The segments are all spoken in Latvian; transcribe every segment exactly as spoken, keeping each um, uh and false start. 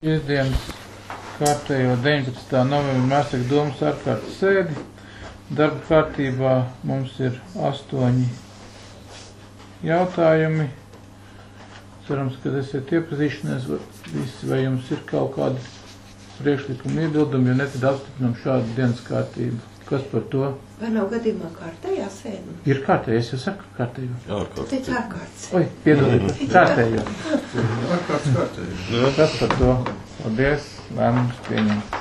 Šīsdienas kārtējo deviņpadsmitā novembra Mērseka domas ārkārtas sēdi. Darba kārtībā mums ir astoņi jautājumi. Cerams, ka esiet iepazīšanās visi, vai jums ir kaut kādi priekšlikumi iebildumi, jo ne tad apstiprinam šādu dienas kārtību. Kas par to? Vai nav gadījumā kārtējā sēde? Ir kārtēja, es jau saku kārtējo. Tu teici ārkārtas. Oi, piedodiet, kārtējo. Ārkārtas kārtējo. Kas par to? Paldies, lēmums pieņemt.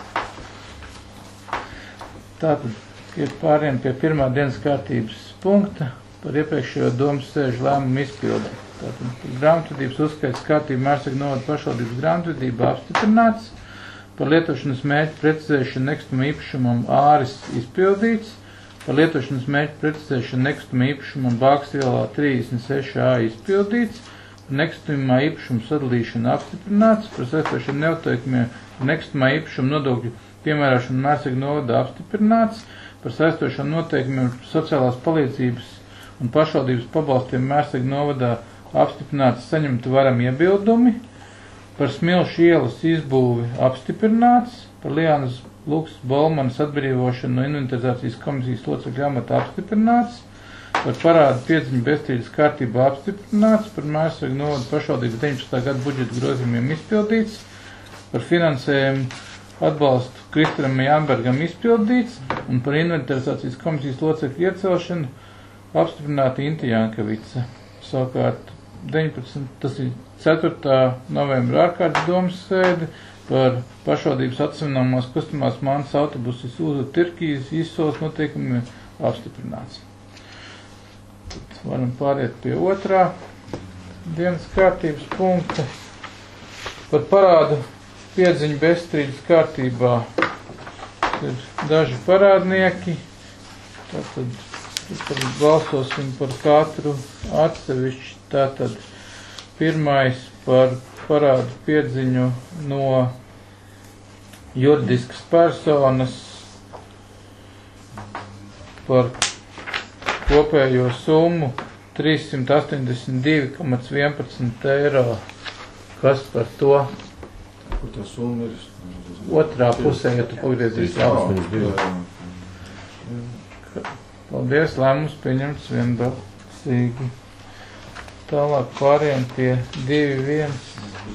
Tātad, ir pāriem pie pirmā dienas kārtības punkta par iepriekšējo domas sēžu lēmumu izpildi. Tātad, grāmatvedības uzskaits kārtība Mērseka novada pašvaldības grāmatvedībā apstiprināts, par lietošanas mērķu precizēšanu nekustamā īpašumam āris izpildīts, par lietošanas mērķu precizēšanu nekustamā īpašumam Bākas ielā trīsdesmit seši A izpildīts, par nekustamā īpašumu sadalīšanu apstiprināts, par saistošiem nenoteikumiem nekustamā īpašuma nodokļu piemērošanu Mērseka novadā apstiprināts, par saistošiem noteikumiem sociālās palīdzības un pašvaldības pabalstiem Mērseka novadā apstiprināts saņemt varam iebildumi, par Smilšu ielas izbūvi apstiprināts, par Lianas Lukas Bolmanas atbrīvošanu no inventarizācijas komisijas locekļa amata apstiprināts, par parādu piedziņu bezstrīdes kārtībā apstiprināts, par Mērseka novada pašvaldības deviņpadsmitā gada budžeta grozījumiem izpildīts, par finansējumu atbalstu Kristaram Jāmbergam izpildīts un par inventarizācijas komisijas locekļu iecelšanu apstiprināta Inta Jankevica. Savukārt deviņpadsmit, tas ir ceturtā novembra ārkārtas domas sēde par pašvaldības atsevināmās kustamās mantas autobusu Isuzu Tirkijas izsoles noteikumiem apstiprināts. Tad varam pāriet pie otrā dienas kārtības punkta par parādu piedziņu bezstrīdes kārtībā. Ir daži parādnieki, tātad, tad balsosim par katru atsevišķi. Tātad pirmais par parādu piedziņu no juridiskas personas par kopējo summu trīssimt astoņdesmit divi komats vienpadsmit eiro. Kas par to? Kur tā summa ir? Otrā pusē, ja tu pagriezīs labu. Paldies, lēmums pieņemts vienbalsīgi. Tālāk pārējām pie divi viens.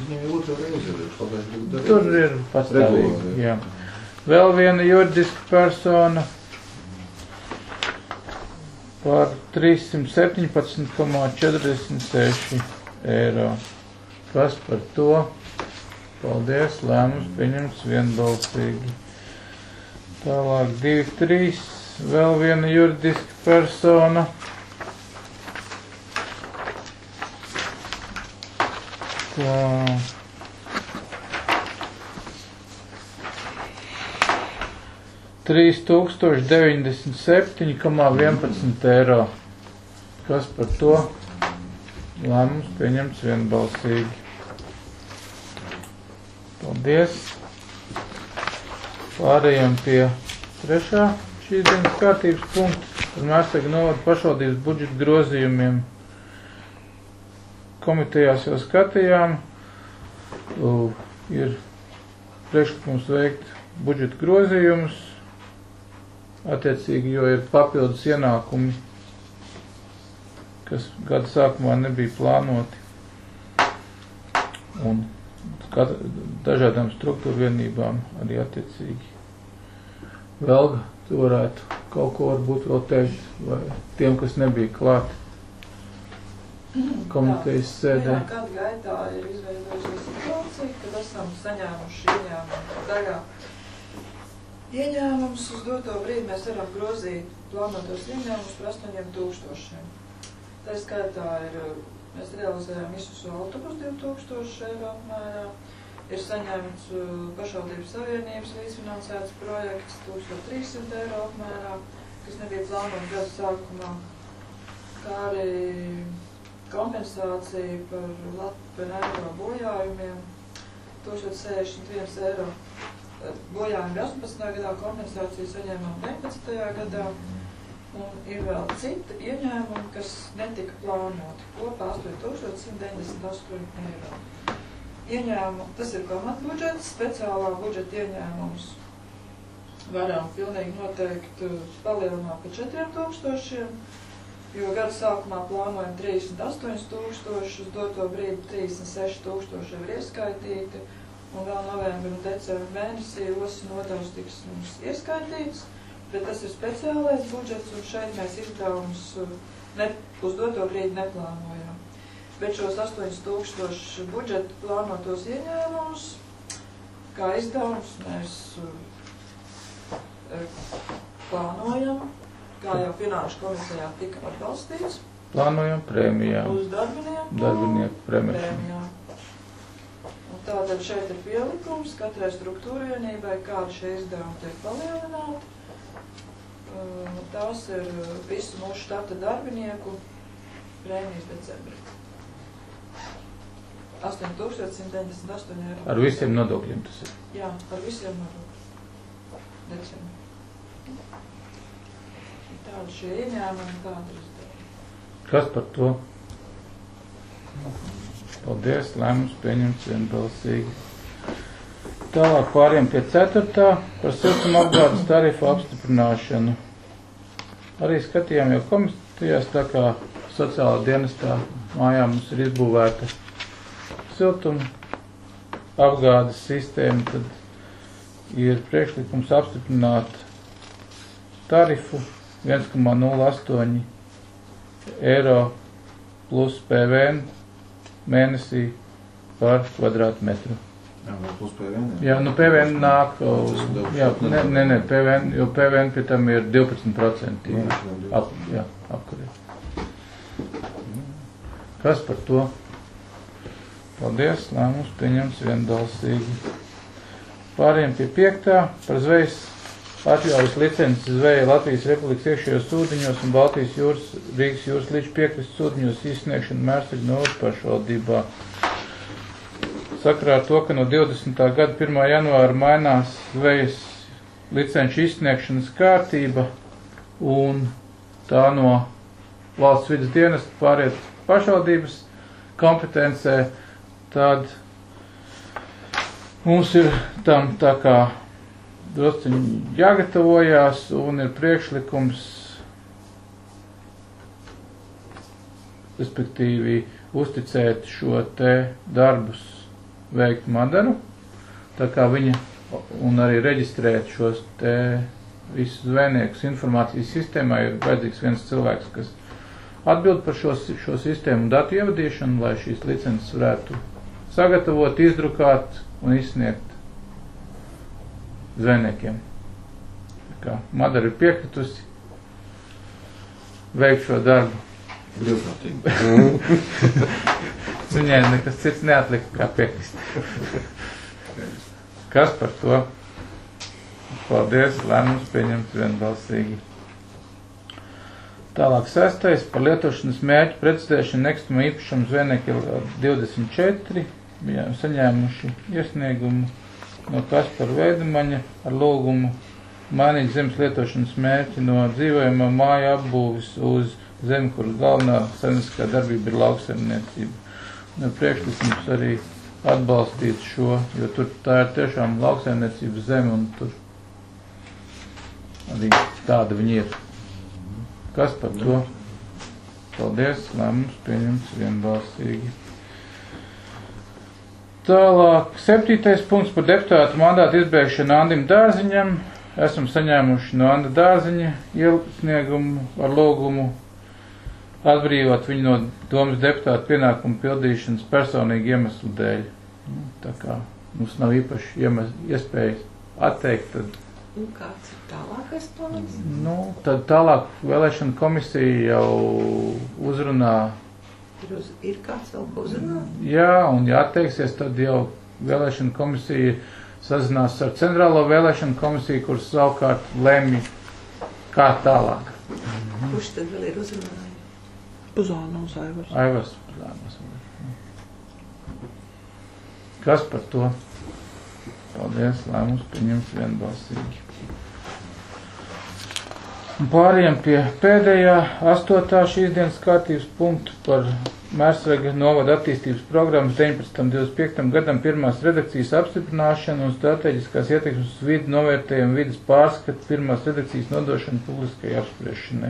Tur ir pastāvīgi, jā. Vēl viena juridiska persona par trīssimt septiņpadsmit komats četrdesmit seši eiro. Kas par to? Paldies, lēmums pieņemts vienbalsīgi. Tālāk divi trīs. Vēl viena juridiska persona. Tā. trīs tūkstoši deviņdesmit septiņi komats vienpadsmit eiro. Kas par to? Lēmums pieņemts vienbalsīgi. Paldies. Pārējām pie trešā šīs dienas kārtības punkta par Mērseka novada pašvaldības budžeta grozījumiem. Komitejās jau skatījām, uh, ir priekšlikums veikt budžeta grozījumus, attiecīgi, jo ir papildus ienākumi, kas gada sākumā nebija plānoti, un dažādām struktūra vienībām arī attiecīgi. Velga, tu varētu kaut ko varbūt vēl teikt, vai tiem, kas nebija klāt komitejas sēdē. Jā, gadu gaitā ir izveidojusies situācija, kad esam saņēmuši ieņēmumu daļā. Ieņēmums uz doto brīdi mēs varam grozīt plānotos ieņēmumus par astoņiem tūkstošiem. Tā skaitā ir, mēs realizējām Isuzu autobusu divi tūkstoši eiro apmērā, ir saņemts pašvaldības savienības līdzfinansēts projekts tūkstoš trīssimt eiro apmērā, kas nebija plānot gada sākumā, kā arī kompensācija par Latvijas eiro bojājumiem tūkstoš sešdesmit viens eiro. Bojājumi astoņpadsmitajā gadā, kompensāciju saņēmām deviņpadsmitajā gadā, un ir vēl citi ieņēmumi, kas netika plānoti. Kopā astoņi tūkstoši simt deviņdesmit astoņi eiro. ieņēmumu, tas ir pamatbudžets, speciālā budžeta ieņēmums. Varam pilnīgi noteikti palielināt pa četriem tūkstošiem, jo gada sākumā plānojam trīsdesmit astoņus tūkstošus, doto brīdi trīsdesmit seši tūkstoši jau ir ieskaitīti, un vēl novembra un decembra mēnesī osas nodevs tiks mums ieskaitīts, bet tas ir speciālais budžets, un šeit mēs izdevumus ne, uz doto brīdi neplānojam. Bet šos astoņus tūkstošu budžeta plānotos ieņēmumus, kā izdevums, mēs plānojam, kā jau finanšu komisijā tika atbalstīts. Plānojam prēmijām. Uz darbinieku. Darbinieku prēmijām. Un tātad šeit ir pielikums katrai struktūra vienībai, kāda šie izdevumi tiek palielināti. Tās ir visu mūsu štata darbinieku prēmijas decembrī. astoņi tūkstoši simt deviņdesmit astoņi eiro. Ar visiem nodokļiem tas ir? Jā, ar visiem nodokļiem. Decembrī. Tāda šie ieņēmumi, tāda ir izdevumi. Kas par to? Paldies, lēmums pieņemts vienbalsīgi. Tālāk pāriem pie ceturtā par siltuma apgādes tarifu apstiprināšanu. Arī skatījām jau komisijās, tā kā sociālā dienestā mājā mums ir izbūvēta siltuma apgādes sistēma, tad ir priekšlikums apstiprināt tarifu viens komā nulle astoņi eiro plus P V N mēnesī par kvadrātmetru. Jā, vēl plus P V N. Jā, nu P V N nāk uz, jā, ne, ne, ne, P V N, jo P V N pie tam ir divpadsmit procenti. Ap, jā, apkarē. Kas par to? Paldies, lēmums pieņems vienbalsīgi. Pāriem pie piektā par zvejas atļaujas licences zveja Latvijas Republikas iekšējos ūdeņos un Baltijas jūras, Rīgas jūras līdz piekrastes ūdeņos izsniegšanu Mērsegnu pašvaldībā. Sakarā ar to, ka no divdesmitā gada pirmā janvāra mainās zvejas licenču izsniegšanas kārtība un tā no valsts vidas dienesta pāriet pašvaldības kompetencē, tad mums ir tam tā kā drusciņi jāgatavojās un ir priekšlikums, respektīvi uzticēt šo te darbus veikt Madaru, tā kā viņa un arī reģistrēt šos te visus zvejniekus informācijas sistēmā, ir vajadzīgs viens cilvēks, kas atbild par šo, šo sistēmu datu ievadīšanu, lai šīs licences varētu sagatavot, izdrukāt un izsniegt zvejniekiem. Tā kā Madara ir piekritusi veikt šo darbu. Brīvprātīgi. Viņai nekas cits neatlika kā piekrist. Kas par to? Paldies, lēmums pieņemts vienbalsīgi. Tālāk sestais par lietošanas mērķu precizēšanu nekustamā īpašuma zvejnieki divdesmit četri bijām saņēmuši iesniegumu no Kaspara Veidumaņa ar lūgumu mainīt zemes lietošanas mērķi no dzīvojamā māja apbūvis uz zemi, kuras galvenā saimnieciskā darbība ir lauksaimniecība. Un priekšlikums arī atbalstīt šo, jo tur tā ir tiešām lauksaimniecības zeme un tur arī tāda viņa ir. Kas par to? Paldies, lēmums pieņemts vienbalsīgi. Tālāk, septītais punkts par deputātu mandātu izbeigšanu Andim Dārziņam. Esam saņēmuši no Anda Dārziņa iesniegumu ar lūgumu atbrīvot viņu no domas deputātu pienākumu pildīšanas personīgi iemeslu dēļ. Tā kā mums nav īpaši iemes, iespējas atteikt, tad... Un kāds ir tālākais plāns? Nu, tad tālāk vēlēšana komisija jau uzrunā. Ir, uz, ir kāds vēl ko uzrunā? Jā, un ja atteiksies, tad jau vēlēšana komisija sazinās ar centrālo vēlēšanu komisiju, kuras savukārt lemj kā tālāk. Mhm. Kurš tad vēl ir uzrunājis? Puzānos Aivars. Aivars Puzānos. Kas par to? Paldies, lēmums pieņems vienbalsīgi. Un pārējām pie pēdējā astotā šīs dienas kārtības punktu par Mērsraga novada attīstības programmas deviņpadsmitam līdz divdesmit piektajam gadam pirmās redakcijas apstiprināšanu un strateģiskās ietekmes uz vidi novērtējumu vidas pārskatu pirmās redakcijas nodošanu publiskai apspriešanai.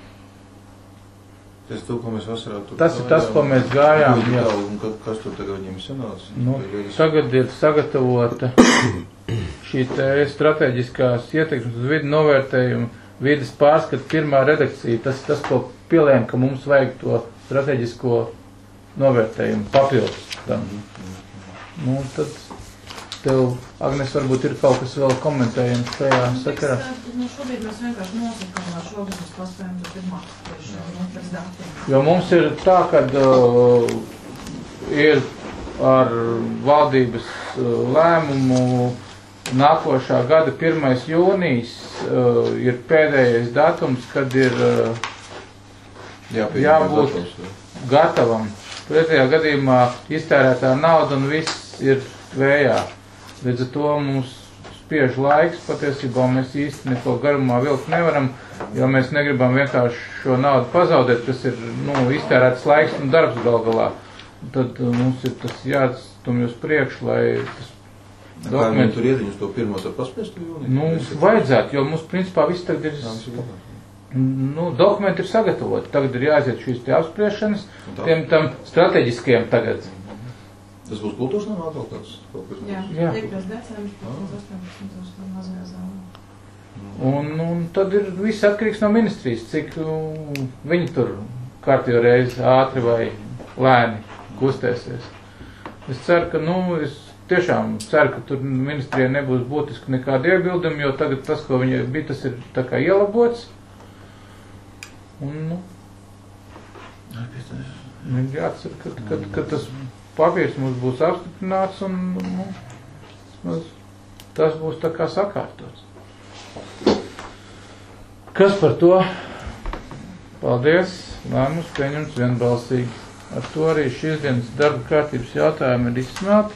Tas, to, ko mēs vasarā tur Tas ir tas, ko mēs gājām. Jā. Un kas tur tagad viņiem sanāca? Nu, tagad ir sagatavota šī te strateģiskās ietekmes uz vidi novērtējumu vidas pārskatu pirmā redakcija. Tas ir tas, ko pielēm, ka mums vajag to strateģisko novērtējumu papildus tam. Nu, tad tev, Agnes, varbūt ir kaut kas vēl komentējums šajā sakarā. Nu, šobrīd mēs vienkārši nosakām, lai šobrīd mēs paspējam to pirmā spriešanā pēc datiem. Jo mums ir tā, kad uh, ir ar valdības uh, lēmumu nākošā gada pirmais jūnijas uh, ir pēdējais datums, kad ir uh, Jā, jābūt gatavam. Pretējā gadījumā iztērētā nauda un viss ir vējā. Līdz ar to mums spiež laiks, patiesībā mēs īsti neko garumā vilkt nevaram, jo mēs negribam vienkārši šo naudu pazaudēt, kas ir, nu, iztērēts laiks un darbs gal galā. Tad uh, mums ir tas jāatstumj uz priekšu, lai tas dokumenti... Tur iediņus to pirmo tad paspēstu jūniju? Nu, vajadzētu, jo mums principā viss tagad ir... Nu, dokumenti ir sagatavoti. Tagad ir jāaiziet šīs te apspriešanas, tiem tam strateģiskajiem tagad. Tas būs kultūras namā kaut kāds? Jā, Jā. liekais decembris, astoņpadsmitais mazajā zālē. Un, un tad ir viss atkarīgs no ministrijas, cik uh, viņi tur kārtīgi reizi ātri vai lēni kustēsies. Es ceru, ka, nu, es tiešām ceru, ka tur ministrijai nebūs būtiski nekādi iebildumi, jo tagad tas, ko viņi bija, tas ir tā kā ielabots. Un, nu, ir jāatcer, ka, ka, ka tas papīrs mums būs apstiprināts un, nu, tas būs tā kā sakārtots. Kas par to? Paldies, lēmums pieņemts vienbalsīgi. Ar to arī šīs dienas darba kārtības jautājumi ir izsmelti.